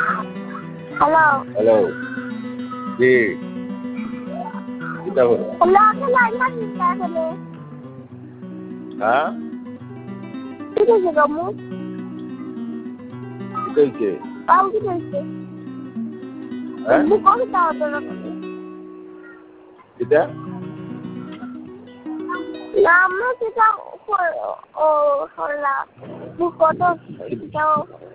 hello hello জি কিতা হলো hello আমি লাইন মারি না এখানে হ্যাঁ কি হয়েছে গমু কিতা হইছে কাউ কি হয়েছে হ্যাঁ বুক করে দাও তো কিতা না আমরা সেটা ও হলা বুক কত সেটাও